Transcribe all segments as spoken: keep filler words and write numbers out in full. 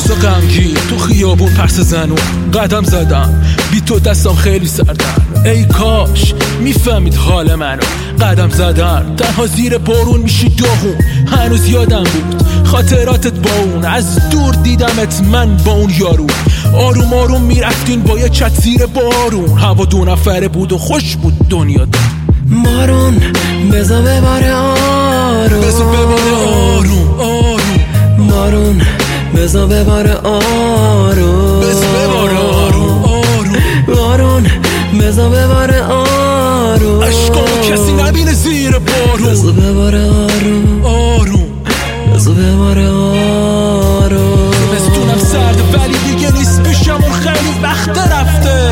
روزا غمگین تو خیابون پرس زنون قدم زدم، بی تو دستم خیلی سردن. ای کاش میفهمید حال منو، قدم زدن تنها زیر بارون میشی داغون. هنوز یادم بود خاطراتت با اون، از دور دیدمت من با اون یارو. آروم آروم میرفتین با یه چت زیر بارون، هوا دو نفره بود و خوش بود دنیا دار. بارون بزا بباره آروم، بزا بباره آروم آروم. بارون بزا بباره آروم، بزا بباره آروم آروم. بارون بزا بباره آروم، عشقامو کسی نبینه زیر بارون. بزا بباره آروم آروم، بزا بباره آروم. زمستونم سرده ولی دیگه نیست پیشم، اون خیلی وقت رفته.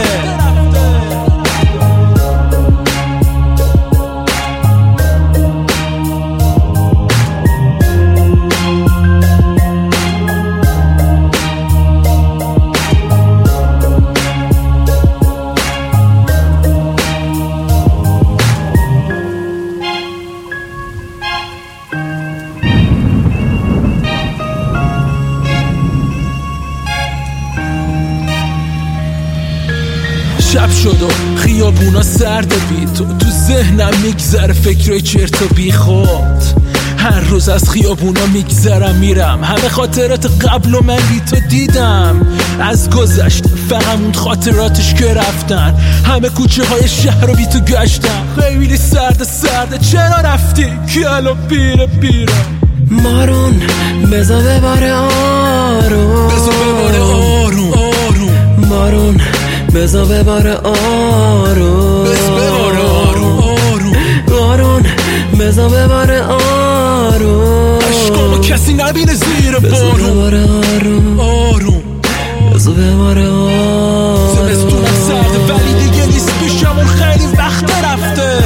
شب شد و خیابونا سرد بی تو، تو ذهنم میگذره فکرای چرت و بی خود. هر روز از خیابونا میگذرم میرم، همه خاطرات قبل و من بی تو دیدم. از گذشت فقط موند خاطراتش که رفتن، همه کوچه های شهر رو بی تو گشتم. خیلی سرد سرده چرا رفتی که الان پیره پیره. بارون بزا بباره آروم، بزا بباره آروم آروم. بارون بزا بباره آروم، بزا بباره آروم آروم. بارون بزا بباره آروم، عشقامو کسی نبینه زیر بزا بارون. بباره آروم آروم، بزا بباره آروم. زمستونم سرده ولی دیگه نیست پیشم، اون خیلی وقت رفته.